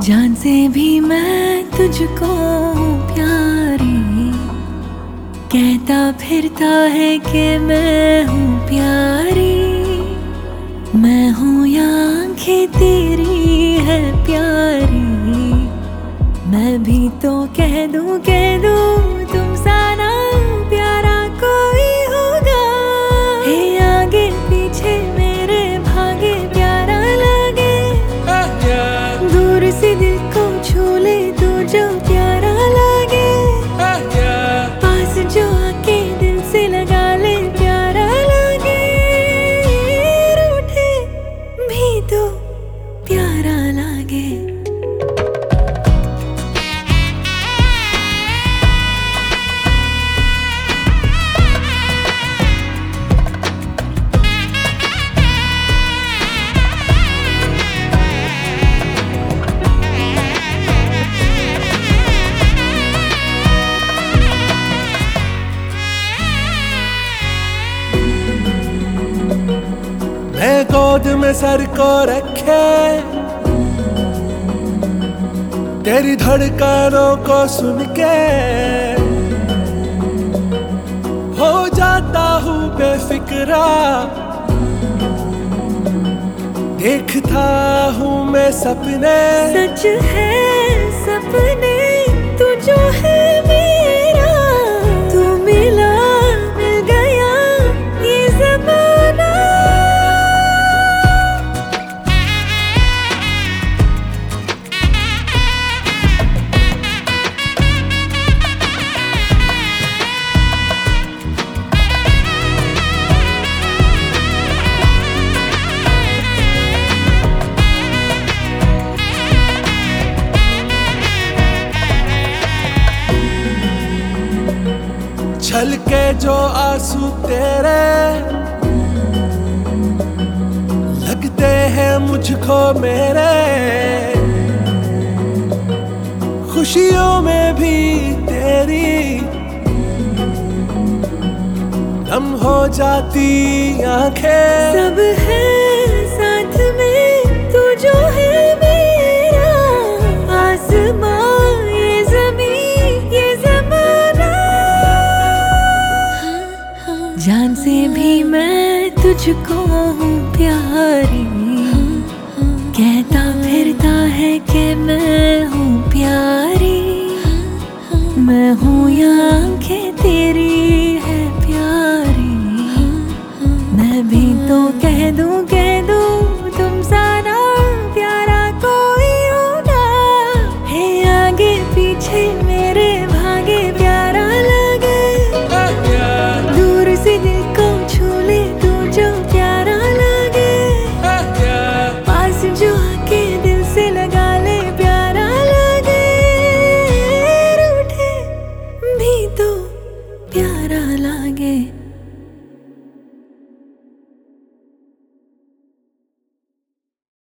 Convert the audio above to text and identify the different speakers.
Speaker 1: जान से भी मैं तुझको हूँ प्यारी, कहता फिरता है कि मैं हूँ प्यारी। मैं हूँ या आंखें तेरी है प्यारी, मैं भी तो कह दूँ तुम सा ना प्यारा कोई होगा। हे आगे पीछे मेरे भागे प्यारा लगे, दूर से दिल को छू ले तू जो प्यारा लगे, पास जो आके दिल से लगा ले प्यारा लगे, रूठे भी तो प्यारा लगे।
Speaker 2: मैं गोद में सर को रखे, तेरी धड़कनों को सुन के हो जाता हूँ बेफिक्रा। देखता हूँ मैं सपने,
Speaker 1: सच है सपने तू जो है मेरा, तू मिल गया ये ज़माना।
Speaker 2: छलके जो आंसू तेरे लगते हैं मुझको मेरे, खुशियों में भी तेरी नम हो जाती आंखें।
Speaker 1: सब है साथ में तू जो है मेरा, आसमां ये ज़मीं ये ज़माना। जान से भी मैं तुझको हूँ प्यारी, कहता फिरता है कि मैं हूँ प्यारी। मैं हूँ या आंखें तेरी है प्यारी, मैं भी तो कह दूँ